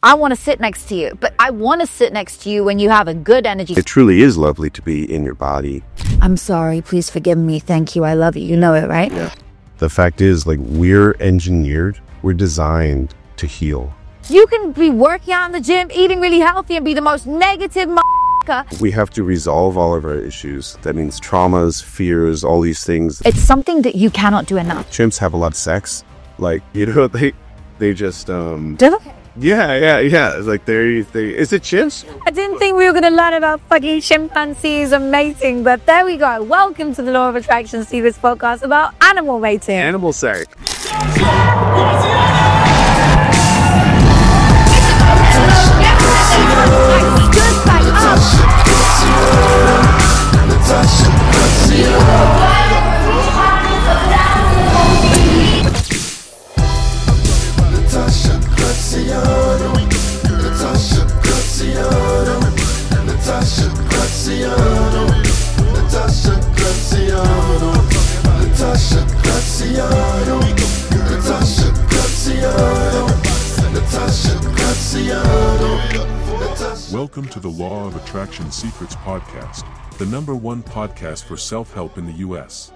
I want to sit next to you, but I want to sit next to you when you have a good energy. It truly is lovely to be in your body. I'm sorry. Please forgive me. Thank you. I love you. You know it, right? Yeah. The fact is, like, we're engineered, we're designed to heal. You can be working out in the gym, eating really healthy, and be the most negative We have to resolve all of our issues. That means traumas, fears, all these things. It's something that you cannot do enough. Chimps have a lot of sex. Like, you know, they just, Do they? Yeah. It's like, is it chimps? I didn't think we were going to learn about fucking chimpanzees and mating, but there we go. Welcome to the Law of Attraction Secrets podcast about animal mating. Animal sex. Welcome to the Law of Attraction Secrets podcast, the #1 podcast for self-help in the U.S.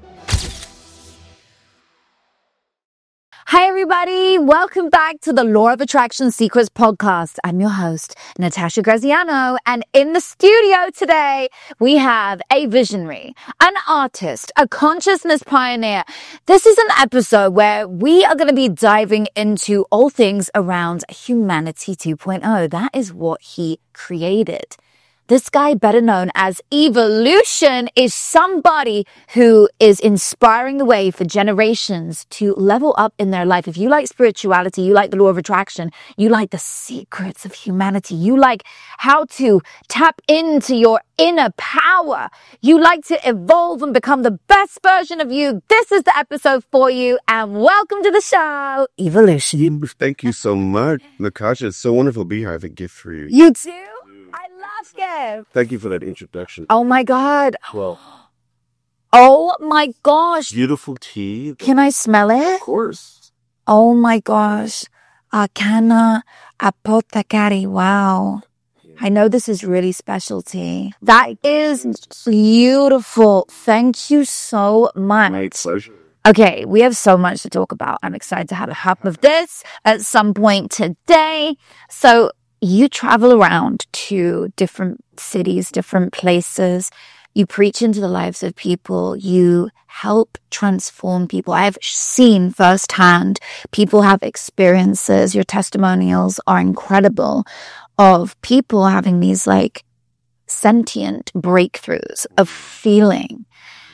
Hi, everybody. Welcome back to the Law of Attraction Secrets podcast. I'm your host, Natasha Graziano, and in the studio today, we have a visionary, an artist, a consciousness pioneer. This is an episode where we are going to be diving into all things around Humanity 2.0. That is what he created. This guy, better known as Evolution, is somebody who is inspiring the way for generations to level up in their life. If you like spirituality, you like the law of attraction, you like the secrets of humanity, you like how to tap into your inner power, you like to evolve and become the best version of you, this is the episode for you. And welcome to the show, Evolution. Thank you so much, Natasha. It's so wonderful to be here. I have a gift for you. You too? I love gift. Thank you for that introduction. Oh my God. Well, oh my gosh. beautiful tea. Can I smell it? Of course. Oh my gosh. Arcana Apothecary. Wow. I know this is really special tea. That is beautiful. Thank you so much. My pleasure. Okay, we have so much to talk about. I'm excited to have a hub of this at some point today. So you travel around to different cities, different places. You preach into the lives of people. You help transform people. I've seen firsthand people have experiences. Your testimonials are incredible of people having these like sentient breakthroughs of feeling.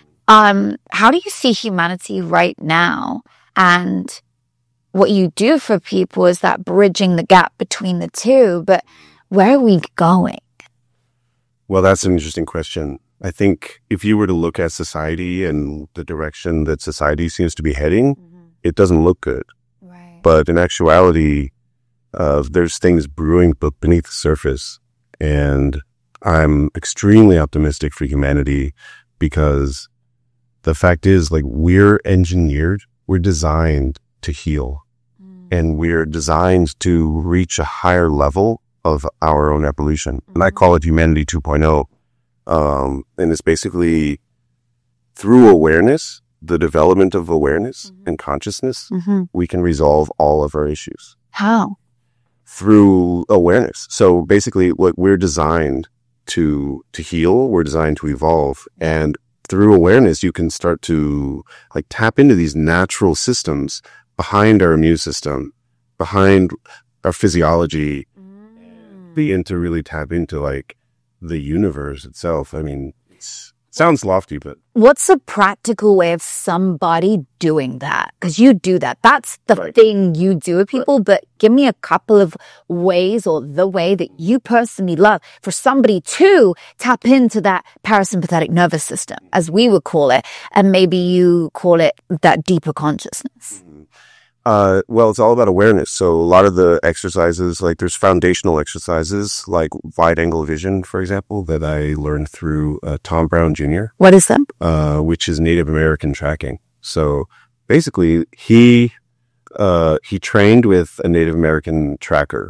How do you see humanity right now? And what you do for people is that bridging the gap between the two, but where are we going? Well, that's an interesting question. I think if you were to look at society and the direction that society seems to be heading, it doesn't look good. Right. But in actuality, there's things brewing beneath the surface. And I'm extremely optimistic for humanity because the fact is, like, we're engineered, we're designed to heal. And we're designed to reach a higher level of our own evolution. And I call it Humanity 2.0. And it's basically through awareness, the development of awareness and consciousness, we can resolve all of our issues. How? Through awareness. So basically, like, we're designed to heal, we're designed to evolve. And through awareness, you can start to like tap into these natural systems behind our immune system, behind our physiology, begin to really tap into like the universe itself. I mean, it sounds lofty, but What's a practical way of somebody doing that? Because you do that. That's the thing you do with people, but give me a couple of ways or the way that you personally love for somebody to tap into that parasympathetic nervous system, as we would call it, and maybe you call it that deeper consciousness. Well, it's all about awareness. So a lot of the exercises, like there's foundational exercises like wide angle vision, for example, that I learned through Tom Brown Jr. What is that? Which is Native American tracking. So basically he trained with a Native American tracker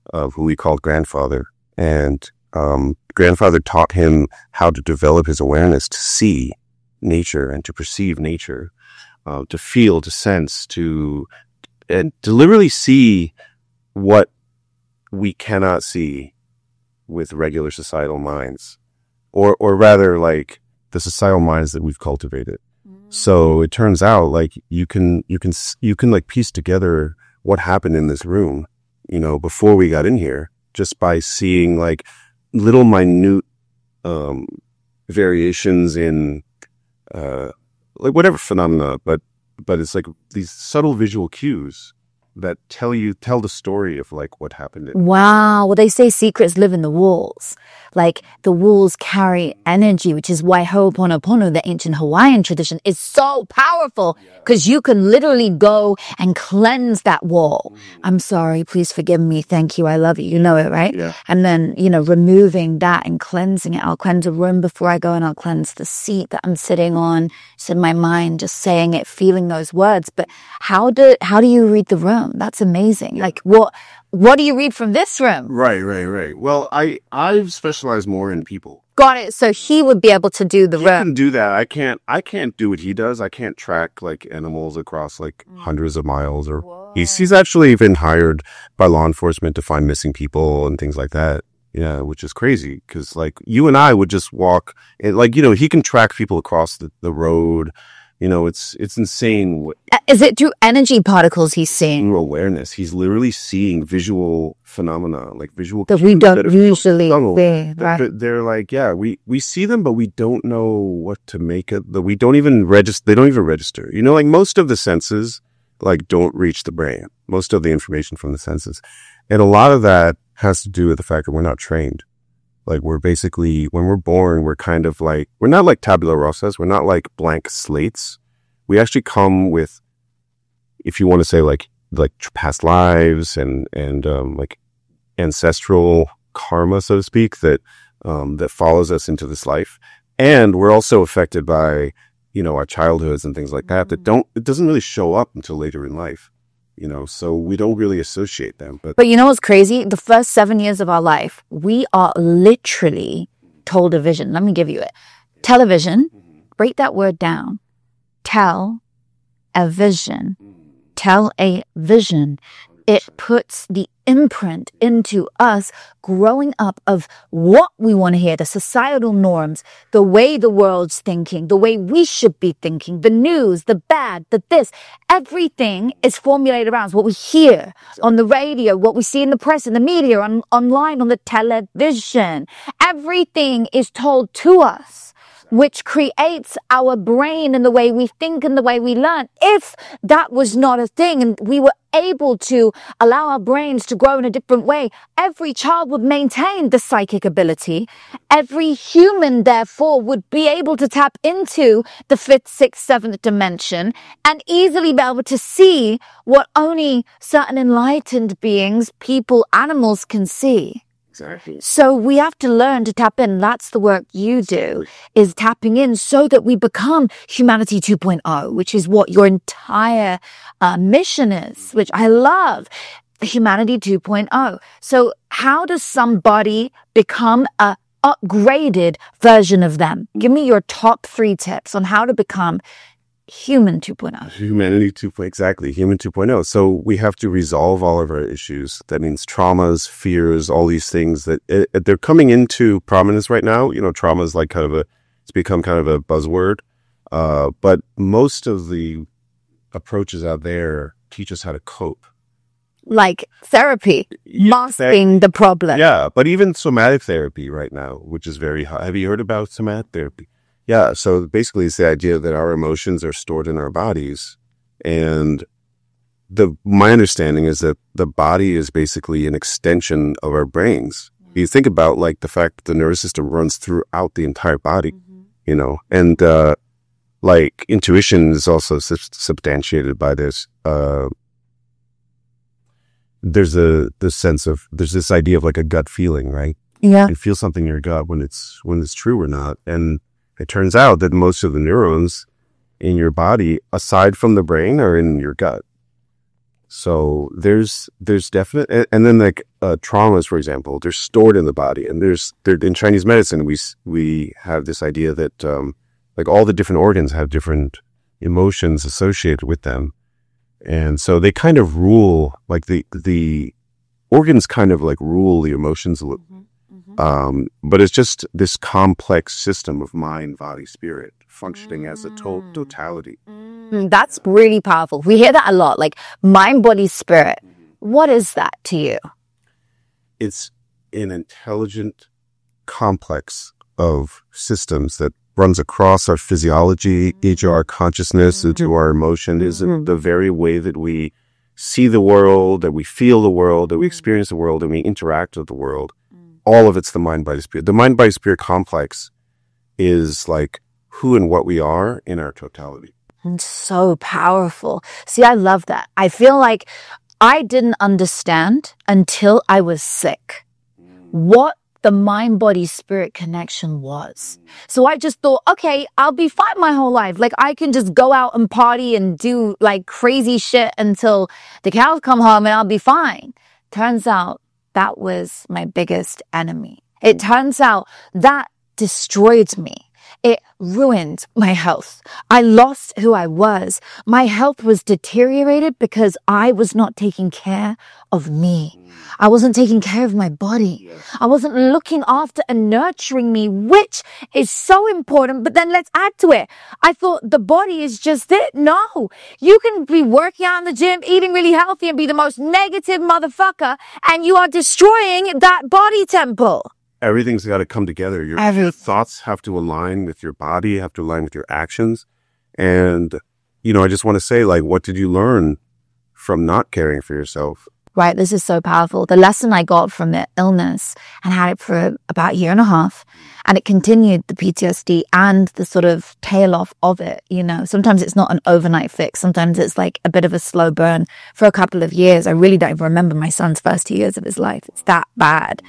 who he called grandfather. And grandfather taught him how to develop his awareness to see nature and to perceive nature, to feel, to sense, and to literally see what we cannot see with regular societal minds, or rather like the societal minds that we've cultivated. So it turns out like you can like piece together what happened in this room, before we got in here, just by seeing like little minute variations in like whatever phenomena, but it's like these subtle visual cues that tell the story of like what happened. Wow. Well, they say secrets live in the walls. Like the walls carry energy, which is why Ho'oponopono, the ancient Hawaiian tradition, is so powerful, because you can literally go and cleanse that wall. I'm sorry, please forgive me. Thank you. I love you. You know it, right? Yeah. And then, removing that and cleansing it. I'll cleanse a room before I go, and I'll cleanse the seat that I'm sitting on. Just in my mind, just saying it, feeling those words. But how do you read the room? That's amazing. Yeah. Like what do you read from this room? Right. Well, I've specialized more in people. Got it. So he would be able to do the room. He can do that. I can't do what he does. I can't track like animals across like hundreds of miles, or he's actually been hired by law enforcement to find missing people and things like that. Yeah, which is crazy, because like you and I would just walk, and like, he can track people across the road. It's insane. Is it through energy particles he's seeing? Through awareness. He's literally seeing visual phenomena, like visual that we don't usually see. Right? They're like, we see them, but we don't know what to make it. They don't even register. Like most of the senses, like, don't reach the brain. Most of the information from the senses. And a lot of that has to do with the fact that we're not trained. Like, we're basically, when we're born, we're kind of like, we're not like tabula rasas. We're not like blank slates. We actually come with, if you want to say like past lives and like ancestral karma, so to speak, that follows us into this life. And we're also affected by, our childhoods and things like that, it doesn't really show up until later in life. So we don't really associate them. But you know what's crazy? The first 7 years of our life, we are literally told a vision. Let me give you it. Television, break that word down. Tell a vision. Tell a vision. It puts the imprint into us growing up of what we want to hear, the societal norms, the way the world's thinking, the way we should be thinking, the news, the bad, the this. Everything is formulated around what we hear on the radio, what we see in the press, in the media, online, on the television. Everything is told to us, which creates our brain and the way we think and the way we learn. If that was not a thing and we were able to allow our brains to grow in a different way, every child would maintain the psychic ability. Every human, therefore, would be able to tap into the 5th, 6th, 7th dimension and easily be able to see what only certain enlightened beings, people, animals can see. Exactly. So we have to learn to tap in. That's the work you do, is tapping in so that we become Humanity 2.0, which is what your entire mission is, which I love. Humanity 2.0. So how does somebody become a upgraded version of them? Give me your top 3 tips on how to become Human 2.0. Humanity 2.0. Exactly. Human 2.0. So we have to resolve all of our issues. That means traumas, fears, all these things that they're coming into prominence right now. Trauma is like it's become kind of a buzzword. But most of the approaches out there teach us how to cope. Like therapy, masking the problem. Yeah. But even somatic therapy right now, which is very hot. Have you heard about somatic therapy? Yeah, so basically it's the idea that our emotions are stored in our bodies, and my understanding is that the body is basically an extension of our brains. You think about like the fact that the nervous system runs throughout the entire body, and like intuition is also substantiated by this. There's this idea of like a gut feeling, right? Yeah, you feel something in your gut when it's true or not, and it turns out that most of the neurons in your body, aside from the brain, are in your gut. So there's definite, and then like traumas, for example, they're stored in the body, and they're in Chinese medicine. We have this idea that like all the different organs have different emotions associated with them, and so they kind of rule, like the organs kind of like rule the emotions a little. But it's just this complex system of mind, body, spirit functioning as a totality. That's really powerful. We hear that a lot, like mind, body, spirit. What is that to you? It's an intelligent complex of systems that runs across our physiology, into our consciousness, into our emotion. Is the very way that we see the world, that we feel the world, that we experience the world, and we interact with the world. All of it's the mind, body, spirit. The mind, body, spirit complex is like who and what we are in our totality. And so powerful. See, I love that. I feel like I didn't understand until I was sick what the mind, body, spirit connection was. So I just thought, okay, I'll be fine my whole life. Like I can just go out and party and do like crazy shit until the cows come home and I'll be fine. Turns out that was my biggest enemy. It turns out that destroyed me. It ruined my health. I lost who I was. My health was deteriorated because I was not taking care of me. I wasn't taking care of my body. I wasn't looking after and nurturing me, which is so important. But then let's add to it. I thought the body is just it. No, you can be working out in the gym, eating really healthy and be the most negative motherfucker. And you are destroying that body temple. Everything's got to come together. Your thoughts have to align with your body, have to align with your actions. And, you know, I just want to say, like, what did you learn from not caring for yourself? Right. This is so powerful. The lesson I got from the illness and had it for about a year and a half, and it continued the PTSD and the sort of tail off of it. You know, sometimes it's not an overnight fix. Sometimes it's like a bit of a slow burn for a couple of years. I really don't even remember my son's first 2 years of his life. It's that bad.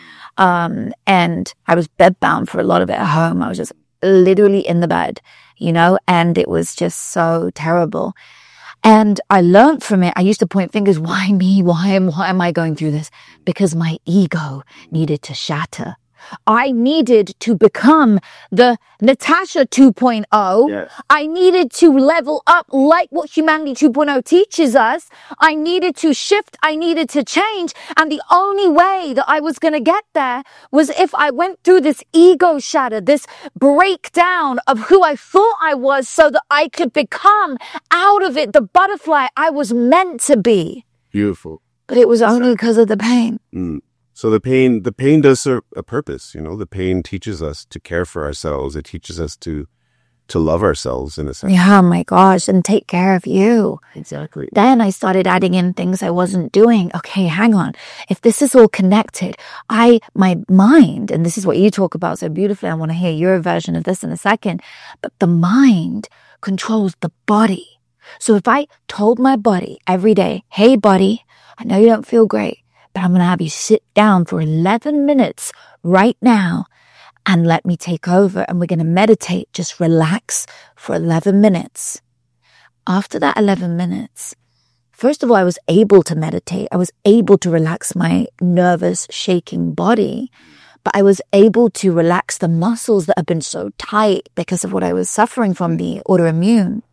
And I was bedbound for a lot of it at home. I was just literally in the bed, you know, and it was just so terrible. And I learned from it. I used to point fingers. Why me? Why am I going through this? Because my ego needed to shatter. I needed to become the Natasha 2.0. Yes. I needed to level up like what Humanity 2.0 teaches us. I needed to shift. I needed to change. And the only way that I was going to get there was if I went through this ego shatter, this breakdown of who I thought I was so that I could become out of it the butterfly I was meant to be. Beautiful. But it was only because of the pain. So the pain does serve a purpose, you know. The pain teaches us to care for ourselves. It teaches us to love ourselves in a sense. Yeah, oh my gosh, and take care of you. Exactly. Then I started adding in things I wasn't doing. Okay, hang on. If this is all connected, my mind, and this is what you talk about so beautifully, I want to hear your version of this in a second, but the mind controls the body. So if I told my body every day, hey buddy, I know you don't feel great, but I'm going to have you sit down for 11 minutes right now and let me take over. And we're going to meditate. Just relax for 11 minutes. After that 11 minutes, first of all, I was able to meditate. I was able to relax my nervous, shaking body. But I was able to relax the muscles that have been so tight because of what I was suffering from, the autoimmune.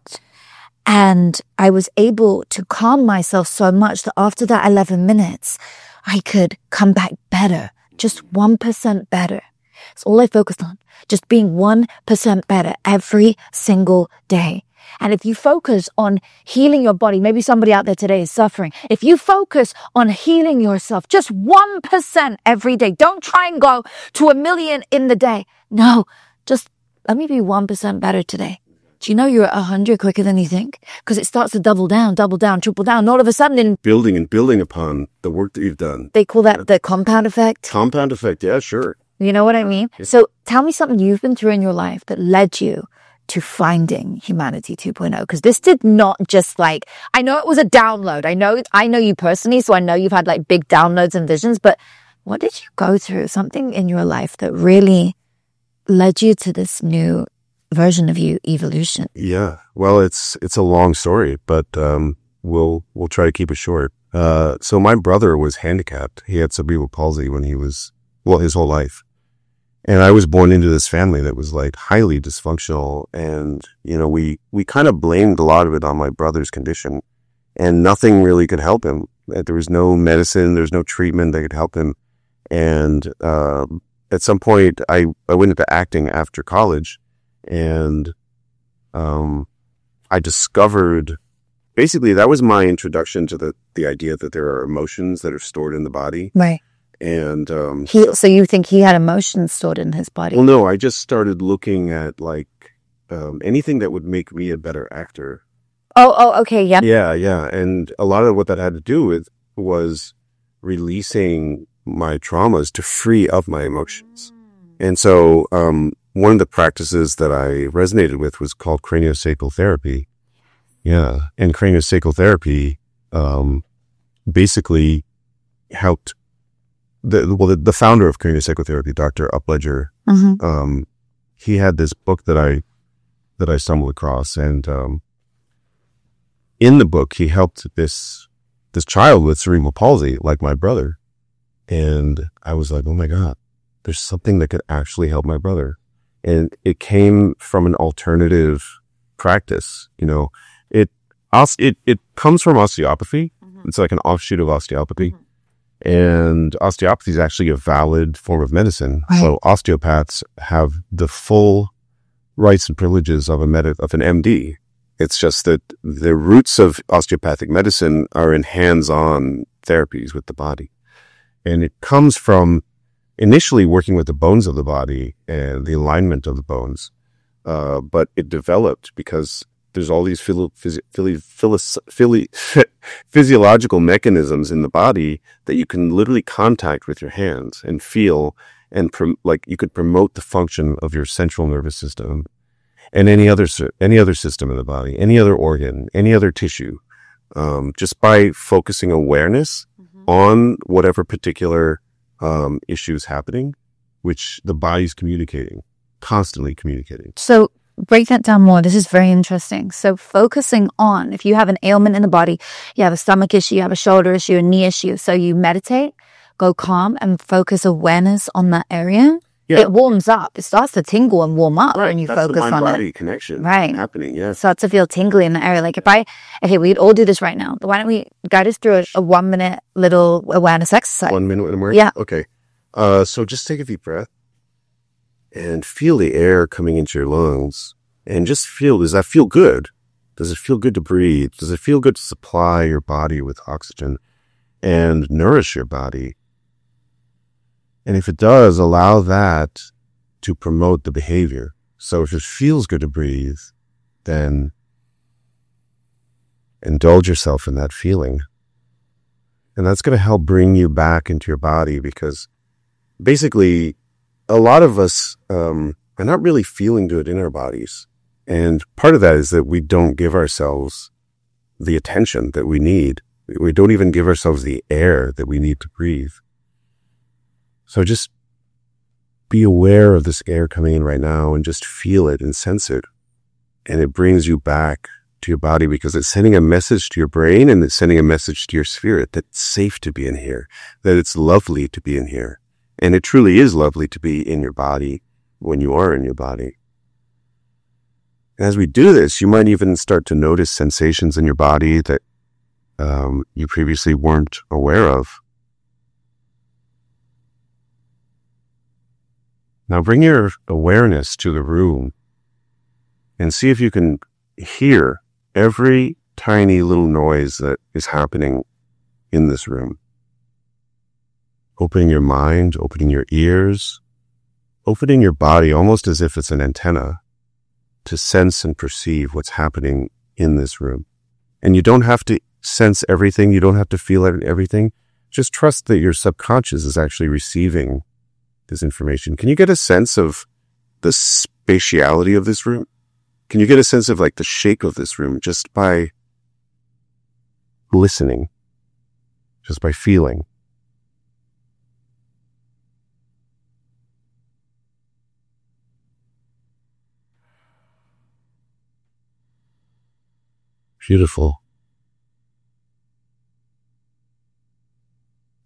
And I was able to calm myself so much that after that 11 minutes, I could come back better, just 1% better. That's all I focused on, just being 1% better every single day. And if you focus on healing your body, maybe somebody out there today is suffering. If you focus on healing yourself, just 1% every day. Don't try and go to 1,000,000 in the day. No, just let me be 1% better today. Do you know you're at 100 quicker than you think? Because it starts to double down, triple down. And all of a sudden building and building upon the work that you've done. They call that the compound effect. Compound effect, yeah, sure. You know what I mean? Yeah. So tell me something you've been through in your life that led you to finding Humanity 2.0. Because this did not just like, I know it was a download. I know you personally, so I know you've had like big downloads and visions, but what did you go through? Something in your life that really led you to this new version of you, evolution? Yeah. Well, it's a long story, but we'll try to keep it short. So my brother was handicapped. He had cerebral palsy when he was, his whole life. And I was born into this family that was like highly dysfunctional. And, we kind of blamed a lot of it on my brother's condition, and nothing really could help him. There was no medicine. There was no treatment that could help him. And, at some point I went into acting after college, and, I discovered, basically that was my introduction to the idea that there are emotions that are stored in the body. Right. And, so you think he had emotions stored in his body? Well, no, I just started looking at anything that would make me a better actor. Oh, okay. Yeah. Yeah. And a lot of what that had to do with was releasing my traumas to free up my emotions. And so, one of the practices that I resonated with was called craniosacral therapy. Yeah. And craniosacral therapy, basically helped the founder of craniosacral therapy, Dr. Upledger. Mm-hmm. He had this book that I stumbled across, and, in the book, he helped this child with cerebral palsy, like my brother. And I was like, oh my God, there's something that could actually help my brother. And it came from an alternative practice. It comes from osteopathy. Mm-hmm. It's like an offshoot of osteopathy. Mm-hmm. And osteopathy is actually a valid form of medicine. Right. So osteopaths have the full rights and privileges of an MD. It's just that the roots of osteopathic medicine are in hands-on therapies with the body. And it comes from initially working with the bones of the body and the alignment of the bones. But it developed because there's all these physiological mechanisms in the body that you can literally contact with your hands and feel, and you could promote the function of your central nervous system and any other system in the body, any other organ, any other tissue, just by focusing awareness on whatever particular issues happening, which the body's constantly communicating. So break that down more. This is very interesting. So focusing on, if you have an ailment in the body, you have a stomach issue, you have a shoulder issue, a knee issue. So you meditate, go calm, and focus awareness on that area. Yeah. It warms up. It starts to tingle and warm up when you focus on it. That's the mind-body connection happening, yeah. It starts to feel tingly in the area. Like we'd all do this right now. Why don't we guide us through a 1 minute little awareness exercise? 1 minute awareness? Yeah. Okay. So just take a deep breath and feel the air coming into your lungs, and just feel, does that feel good? Does it feel good to breathe? Does it feel good to supply your body with oxygen and nourish your body? And if it does, allow that to promote the behavior. So if it feels good to breathe, then indulge yourself in that feeling. And that's going to help bring you back into your body, because basically a lot of us are not really feeling good in our bodies. And part of that is that we don't give ourselves the attention that we need. We don't even give ourselves the air that we need to breathe. So just be aware of this air coming in right now and just feel it and sense it. And it brings you back to your body, because it's sending a message to your brain, and it's sending a message to your spirit that it's safe to be in here, that it's lovely to be in here. And it truly is lovely to be in your body when you are in your body. And as we do this, you might even start to notice sensations in your body that you previously weren't aware of. Now bring your awareness to the room and see if you can hear every tiny little noise that is happening in this room. Opening your mind, opening your ears, opening your body almost as if it's an antenna to sense and perceive what's happening in this room. And you don't have to sense everything. You don't have to feel everything. Just trust that your subconscious is actually receiving this information. Can you get a sense of the spatiality of this room? Can you get a sense of the shape of this room just by listening, just by feeling? Beautiful.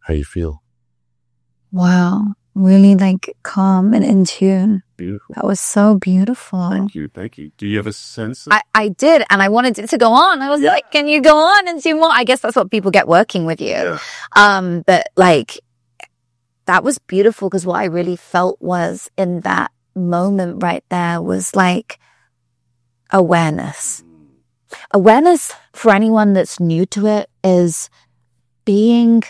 how you feel. Wow. Really like calm and in tune. Beautiful. That was so beautiful. Thank you. Do you have a sense of I did, and I wanted it to go on. I was like, can you go on and do more? I guess that's what people get working with you. Yeah. But like, that was beautiful because what I really felt was in that moment right there was like awareness. Awareness for anyone that's new to it is being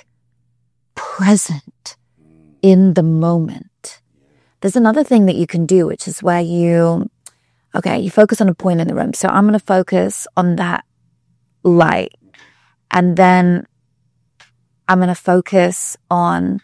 present in the moment. There's another thing that you can do, which is where you focus on a point in the room. So I'm going to focus on that light. And then I'm going to focus on,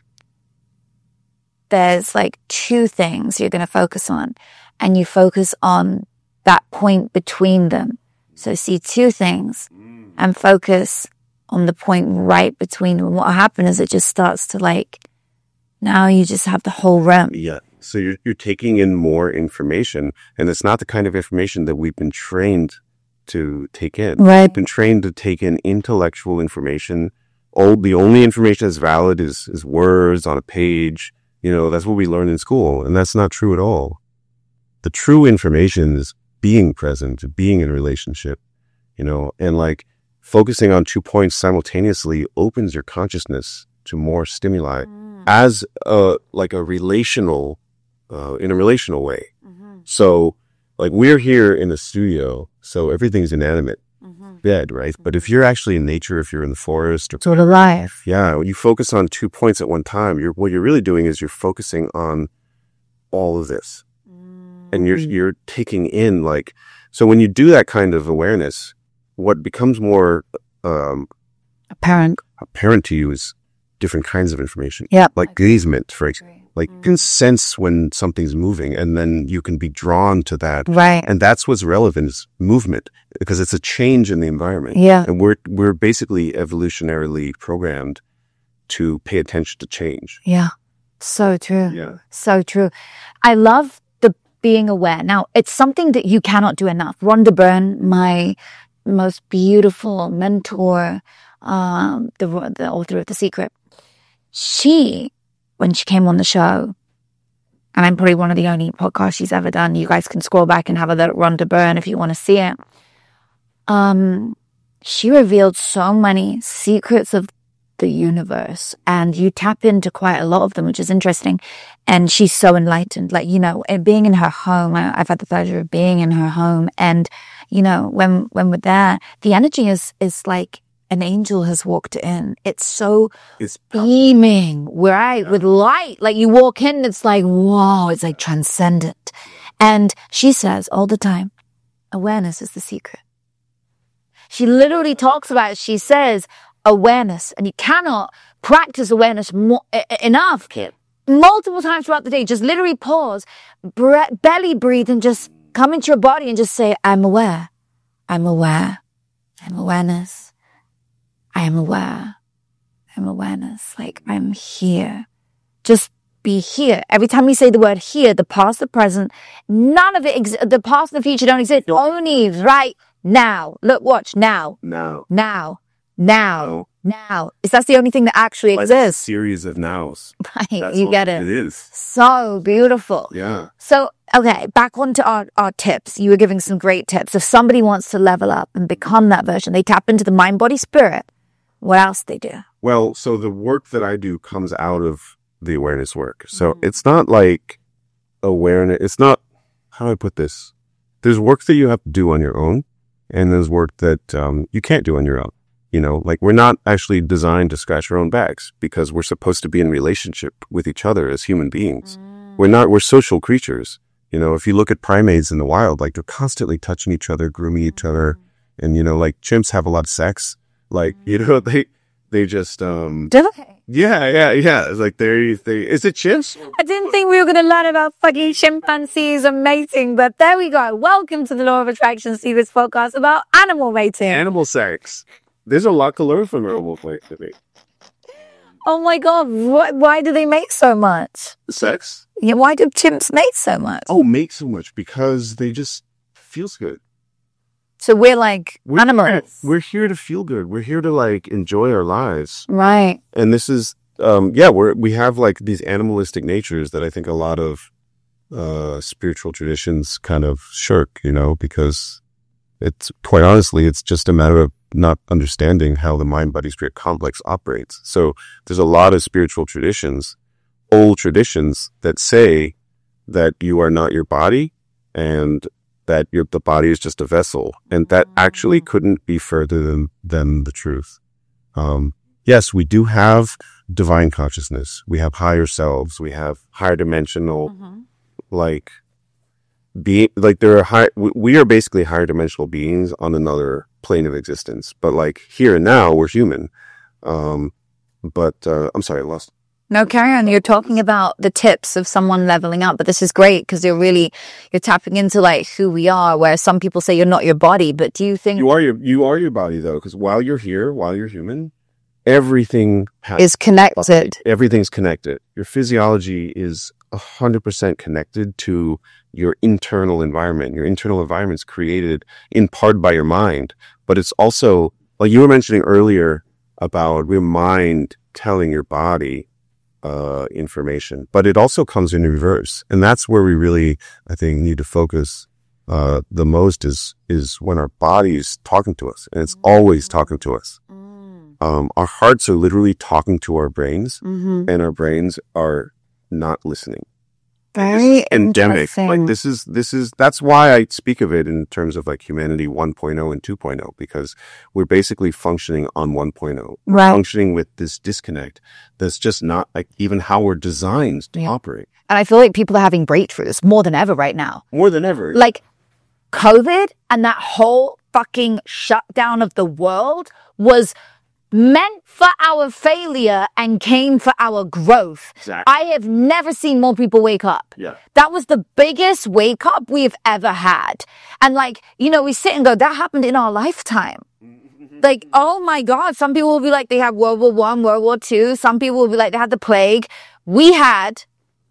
there's like two things you're going to focus on. And you focus on that point between them. So see two things and focus on the point right between them. What will happen is it just starts to like, now you just have the whole room. Yeah. So you're taking in more information, and it's not the kind of information that we've been trained to take in. Right. We've been trained to take in intellectual information. The only information that's valid is words on a page. You know, that's what we learn in school, and that's not true at all. The true information is being present, being in a relationship, you know, and like focusing on 2 points simultaneously opens your consciousness to more stimuli as in a relational way. So like we're here in the studio, so everything's inanimate, bed, right? But if you're actually in nature, if you're in the forest, or Sort of life. yeah, when you focus on 2 points at one time, what you're really doing is you're focusing on all of this, and you're taking in like. So when you do that kind of awareness, what becomes more Apparent. apparent to you is different kinds of information. Yeah. Like gazement, for example. Like you can sense when something's moving, and then you can be drawn to that. Right. And that's what's relevant is movement, because it's a change in the environment. Yeah. And we're basically evolutionarily programmed to pay attention to change. Yeah. So true. Yeah. So true. I love the being aware. Now, it's something that you cannot do enough. Rhonda Byrne, my most beautiful mentor, the author of The Secret, when she came on the show, and I'm probably one of the only podcasts she's ever done. You guys can scroll back and have a look at Rhonda Byrne if you want to see it. She revealed so many secrets of the universe, and you tap into quite a lot of them, which is interesting. And she's so enlightened, like, you know, and being in her home, I've had the pleasure of being in her home. And, you know, when we're there, the energy is like an angel has walked in. It's beaming, right? With light. Like you walk in, it's like, whoa, it's like transcendent. And she says all the time, awareness is the secret. She literally talks about it. She says awareness, and you cannot practice awareness enough. Multiple times throughout the day, just literally pause, belly breathe, and just come into your body and just say, I'm aware. I'm aware. I'm awareness. I am aware. I'm awareness. Like, I'm here. Just be here. Every time you say the word here, the past, the present, none of it, the past and the future don't exist. Only right now. Look, watch, now. Now. Is that the only thing that actually Like exists? a series of nows. Right, That's you what get it. It is. So beautiful. Yeah. So, okay, back onto our tips. You were giving some great tips. If somebody wants to level up and become that version, they tap into the mind, body, spirit. What else they do? Well, so the work that I do comes out of the awareness work. So it's not like awareness. It's not, how do I put this? There's work that you have to do on your own, and there's work that you can't do on your own. You know, like we're not actually designed to scratch our own backs, because we're supposed to be in relationship with each other as human beings. We're social creatures. You know, if you look at primates in the wild, like they're constantly touching each other, grooming each other. And, you know, like chimps have a lot of sex. Like, you know, they just, Do they? yeah. It's like is it chimps? I didn't think we were going to learn about fucking chimpanzees and mating, but there we go. Welcome to the Law of Attraction Secrets podcast about animal mating. Animal sex. There's a lot to learn from animal mating. Oh my God. Why do they mate so much? Sex? Yeah, why do chimps mate so much? Oh, mate so much because they just feels good. So we're like animals. We're here to feel good. We're here to like enjoy our lives. Right. And this is we have like these animalistic natures that I think a lot of spiritual traditions kind of shirk, because it's quite honestly, it's just a matter of not understanding how the mind-body-spirit complex operates. So there's a lot of spiritual traditions, old traditions, that say that you are not your body and that the body is just a vessel. And that actually couldn't be further than the truth. Yes, we do have divine consciousness. We have higher selves. We have higher dimensional, we are basically higher dimensional beings on another plane of existence. But like here and now, we're human. I'm sorry, I lost. No, carry on. You're talking about the tips of someone leveling up, but this is great because you're tapping into like who we are, where some people say you're not your body, but do you think you are your body though? Because while you're here, while you're human, everything is connected. Everything's connected. Your physiology is 100% connected to your internal environment. Your internal environment is created in part by your mind, but it's also, like you were mentioning earlier about your mind telling your body information, but it also comes in reverse. And that's where we really, I think, need to focus the most is when our body is talking to us, and it's always talking to us. Our hearts are literally talking to our brains, and our brains are not listening. Very endemic. Interesting. Like that's why I speak of it in terms of like humanity 1.0 and 2.0, because we're basically functioning on 1.0. Right. Functioning with this disconnect that's just not like even how we're designed to operate. And I feel like people are having breakthroughs more than ever right now. More than ever. Like COVID and that whole fucking shutdown of the world was meant for our failure and came for our growth. Exactly. I have never seen more people wake up. Yeah. That was the biggest wake up we've ever had. And like, we sit and go, that happened in our lifetime. Like, oh my God. Some people will be like, they had World War I, World War II. Some people will be like, they had the plague. We had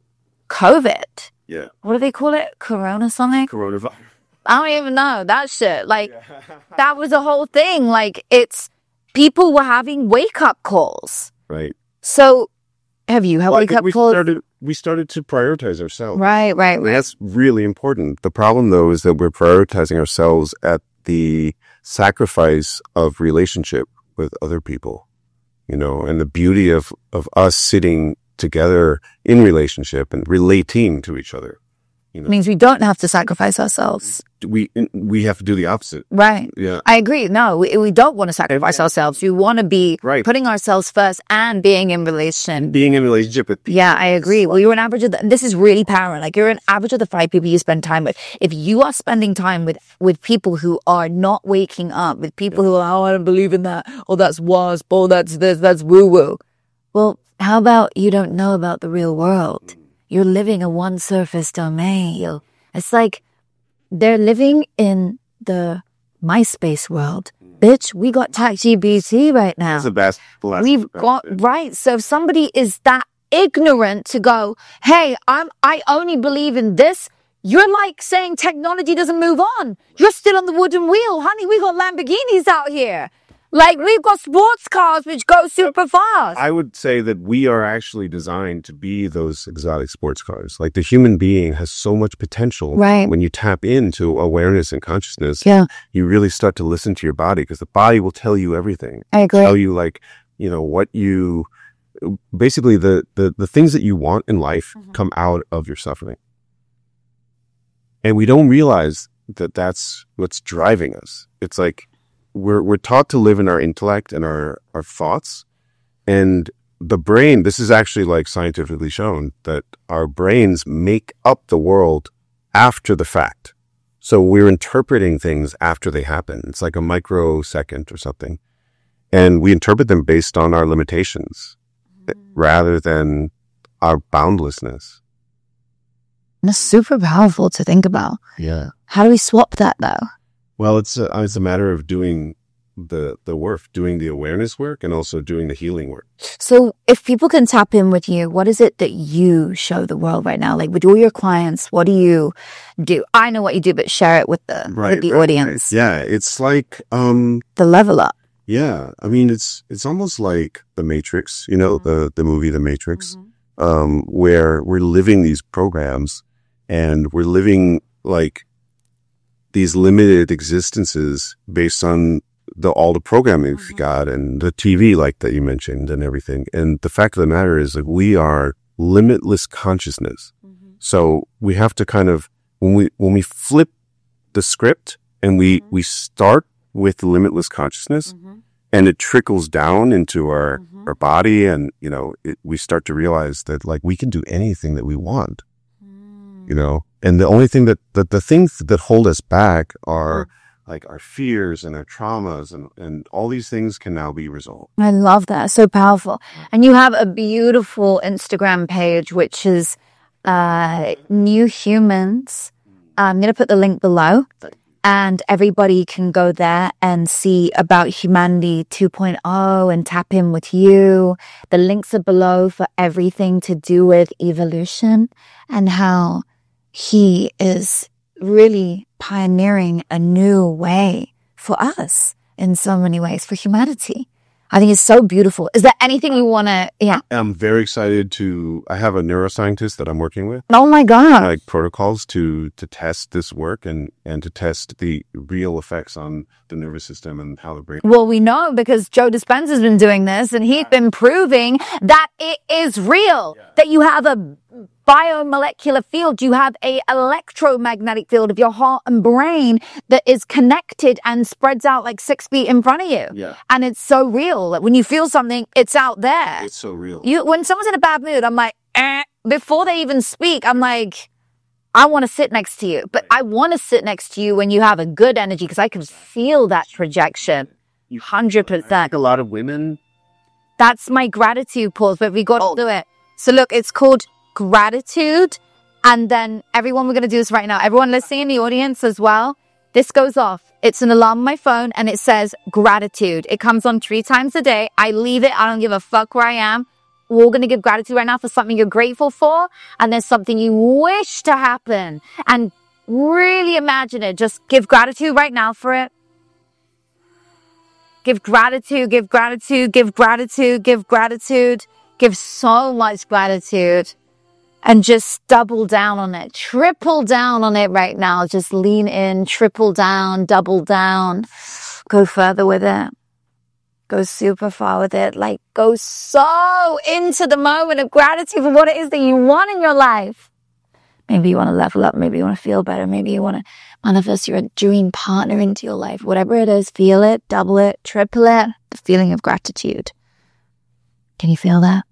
COVID. Yeah. What do they call it? Corona something? Coronavirus. I don't even know. That shit. Like, that was a whole thing. Like, people were having wake-up calls. Right. So, have you had wake-up calls? We started to prioritize ourselves. Right. And that's really important. The problem, though, is that we're prioritizing ourselves at the sacrifice of relationship with other people, and the beauty of us sitting together in relationship and relating to each other. It means we don't have to sacrifice ourselves. We have to do the opposite. Right. Yeah. I agree. No, we don't want to sacrifice ourselves. We want to be putting ourselves first and being in relation. Being in relationship with people. Yeah, I agree. Well, you're an average of this is really paramount. Like you're an average of the 5 people you spend time with. If you are spending time with people who are not waking up, with people who are, I don't believe in that. Oh, that's wasp. Oh, that's this. That's woo-woo. Well, how about you don't know about the real world? You're living a one surface domain. It's like they're living in the MySpace world. Bitch, we got ChatGPT right now. That's the best. We've got, right. So if somebody is that ignorant to go, hey, I only believe in this, you're like saying technology doesn't move on. You're still on the wooden wheel. Honey, we got Lamborghinis out here. Like, we've got sports cars which go super fast. I would say that we are actually designed to be those exotic sports cars. Like, the human being has so much potential. Right. When you tap into awareness and consciousness, you really start to listen to your body, because the body will tell you everything. I agree. Tell you, like, what you... Basically, the things that you want in life come out of your suffering. And we don't realize that that's what's driving us. It's like... We're taught to live in our intellect and our thoughts, and the brain, this is actually like scientifically shown that our brains make up the world after the fact. So we're interpreting things after they happen. It's like a microsecond or something. And we interpret them based on our limitations rather than our boundlessness. And it's super powerful to think about. Yeah. How do we swap that though? Well, it's a matter of doing the work, doing the awareness work, and also doing the healing work. So if people can tap in with you, what is it that you show the world right now? Like with all your clients, what do you do? I know what you do, but share it with the audience. Right. Yeah, it's like the level up. Yeah. I mean, it's almost like The Matrix, you know, the movie The Matrix, where we're living these programs and we're living like these limited existences based on all the programming we got and the TV like that you mentioned and everything. And the fact of the matter is, like, we are limitless consciousness. So we have to kind of, when we flip the script and we start with limitless consciousness and it trickles down into our body, and, you know, we start to realize that, like, we can do anything that we want, you know, and the only thing the things that hold us back are like our fears and our traumas, and all these things can now be resolved. I love that. So powerful. And you have a beautiful Instagram page, which is New Humans. I'm going to put the link below, and everybody can go there and see about Humanity 2.0 and tap in with you. The links are below for everything to do with evolution and how he is really pioneering a new way for us in so many ways, for humanity. I think it's so beautiful. Is there anything you want to, I'm very excited I have a neuroscientist that I'm working with. Oh my God. Like protocols to test this work and to test the real effects on the nervous system and how the brain. Well, we know because Joe Dispenza's been doing this, and he's been proving that it is real, that you have a biomolecular field, you have a electromagnetic field of your heart and brain that is connected and spreads out like 6 feet in front of you. Yeah. And it's so real that when you feel something, it's out there. It's so real. When someone's in a bad mood, I'm like, before they even speak, I'm like, I want to sit next to you. But I want to sit next to you when you have a good energy, because I can feel that projection. 100%. A lot of women. That's my gratitude pause, but we got to do it. So look, it's called gratitude. And then everyone, we're going to do this right now. Everyone listening in the audience as well. This goes off. It's an alarm on my phone and it says gratitude. It comes on 3 times a day. I leave it. I don't give a fuck where I am. We're going to give gratitude right now for something you're grateful for. And there's something you wish to happen. And really imagine it. Just give gratitude right now for it. Give gratitude, give gratitude, give gratitude, give gratitude. Give so much gratitude. And just double down on it. Triple down on it right now. Just lean in, triple down, double down. Go further with it. Go super far with it. Like, go so into the moment of gratitude for what it is that you want in your life. Maybe you want to level up. Maybe you want to feel better. Maybe you want to manifest your dream partner into your life. Whatever it is, feel it, double it, triple it. The feeling of gratitude. Can you feel that?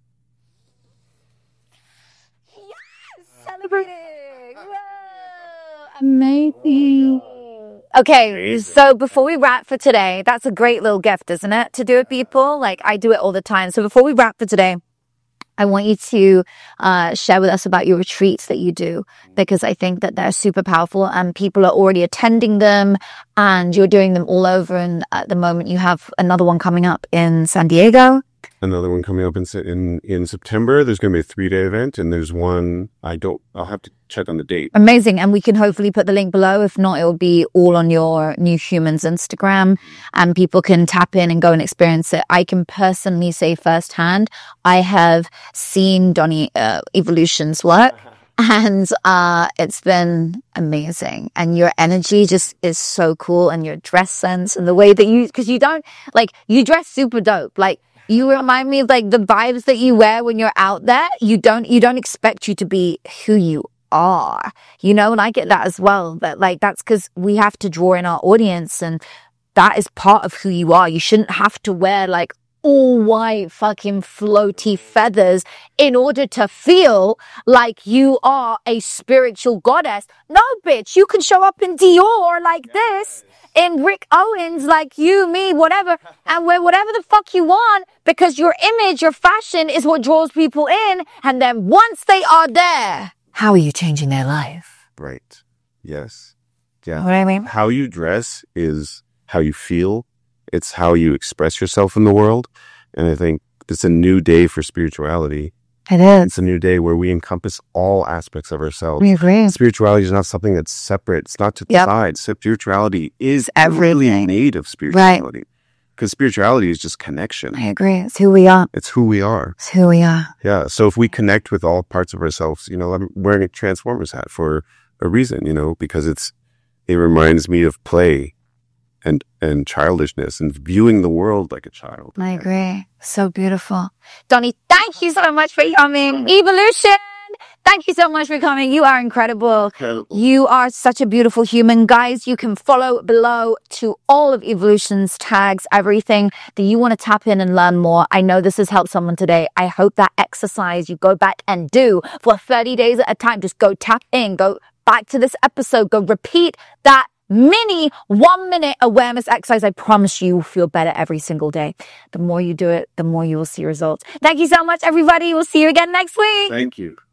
Celebrating! Whoa. Amazing. Okay, so before we wrap for today, that's a great little gift, isn't it? To do with people. Like, I do it all the time. So before we wrap for today, I want you to share with us about your retreats that you do, because I think that they're super powerful and people are already attending them and you're doing them all over. And at the moment, you have another one coming up in San Diego. Another one coming up in September. There's going to be a 3-day event, and there's one I'll have to check on the date. Amazing. And we can hopefully put the link below. If not, it will be all on your New Humans Instagram, and people can tap in and go and experience it. I can personally say firsthand, I have seen Donnie Evolution's work, and it's been amazing. And your energy just is so cool, and your dress sense and the way that because you don't, like, you dress super dope. Like, you remind me of like the vibes that you wear when you're out there. You don't expect you to be who you are, you know, and I get that as well. But like, that's because we have to draw in our audience, and that is part of who you are. You shouldn't have to wear like all white fucking floaty feathers in order to feel like you are a spiritual goddess. No, bitch, you can show up in Dior like this, in Rick Owens, like you, me, whatever, and wear whatever the fuck you want, because your image, your fashion is what draws people in. And then once they are there, how are you changing their life? Right. Yes. Yeah. You know what I mean? How you dress is how you feel. It's how you express yourself in the world. And I think it's a new day for spirituality. It is. It's a new day where we encompass all aspects of ourselves. We agree. Spirituality is not something that's separate. It's not to the side. Spirituality is everything. Really made of spirituality. Because spirituality is just connection. I agree. It's who we are. It's who we are. It's who we are. Yeah. So if we connect with all parts of ourselves, I'm wearing a Transformers hat for a reason, because it reminds me of play and childishness and viewing the world like a child. I agree. So beautiful. Donnie, thank you so much for coming. Evolution! Thank you so much for coming. You are incredible. You are such a beautiful human. Guys, you can follow below to all of Evolution's tags, everything that you want to tap in and learn more. I know this has helped someone today. I hope that exercise you go back and do for 30 days at a time. Just go tap in, go back to this episode, go repeat that mini 1-minute awareness exercise. I promise you will feel better every single day. The more you do it, the more you will see results. Thank you so much, everybody. We'll see you again next week. Thank you.